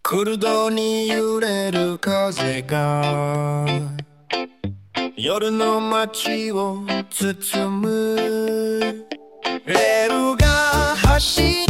クルドに揺れる風が夜の街を包む。レールが走